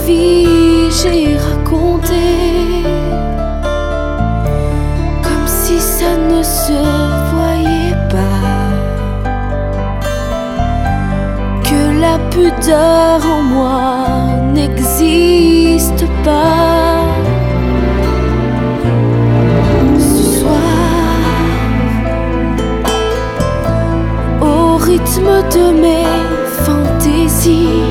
vie j'ai raconté, comme si ça ne se voyait pas, que la pudeur en moi n'existe pas. Ce soir, au rythme de mes fantaisies,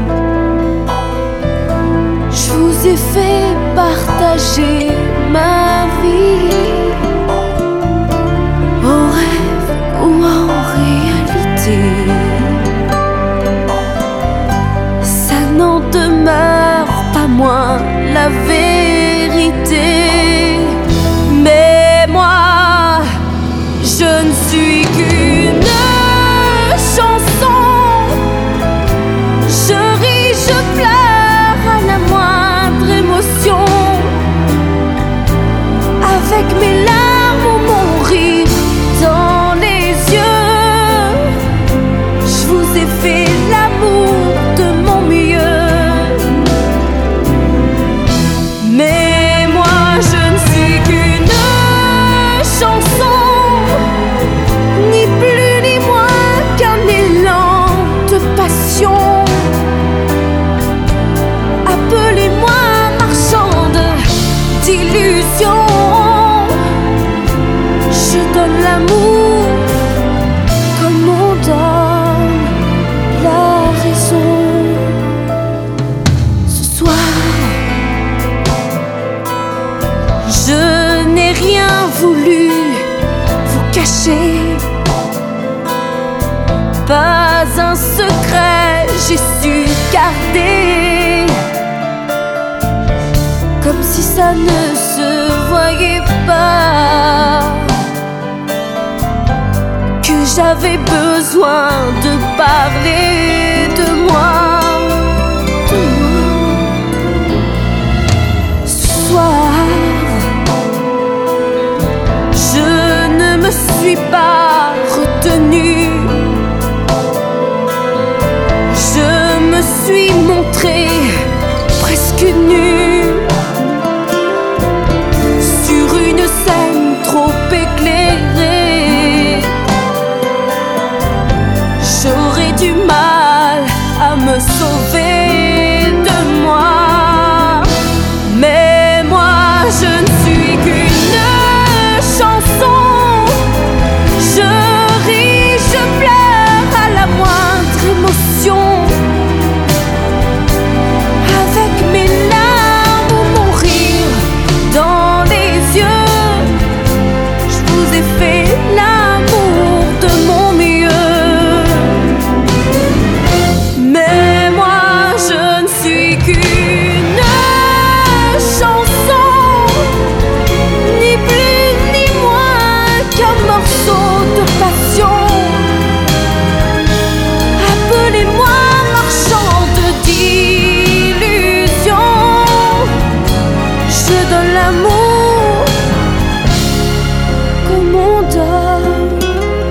je vous ai fait partager ma vie, en rêve ou en réalité. Ça n'en demeure pas moins la vérité. Mais moi, je ne suis qu'une chanson. Je ris, je pleure à la moindre émotion, avec mes larmes ou mon rire dans les yeux. Je vous ai fait l'amour de mon mieux. Mais moi je ne suis qu'une chanson, ni plus ni moins qu'un élan de passion. Appelez-moi marchande d'illusions. Je donne l'amour comme on donne la raison. Ce soir, je n'ai rien voulu vous cacher, pas un secret j'ai su garder, comme si ça ne se voyait pas, que j'avais besoin de parler de moi. Ce soir, je ne me suis pas retenue, je me suis montrée presque nue sur une scène trop éclairée. J'aurais du mal à me sauver de moi. Mais moi je ne suis qu'une chanson. Je ris, je pleure à la moindre émotion, avec mes larmes ou mon rire dans les yeux. Je vous ai fait l'amour de mon mieux. Mais moi je ne suis qu'une chanson, ni plus ni moins qu'un morceau de passion. Appelez-moi marchande d'illusions. Je donne l'amour comme on donne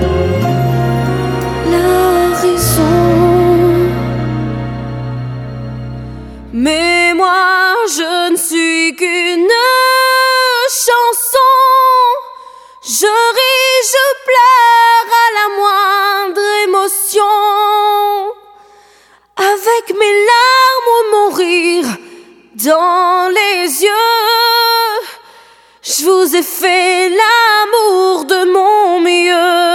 la raison. Mais moi je ne suis qu'une chanson. Je ris, je pleure à la moindre émotion, avec mes larmes ou mon rire dans les yeux. Je vous ai fait l'amour de mon mieux.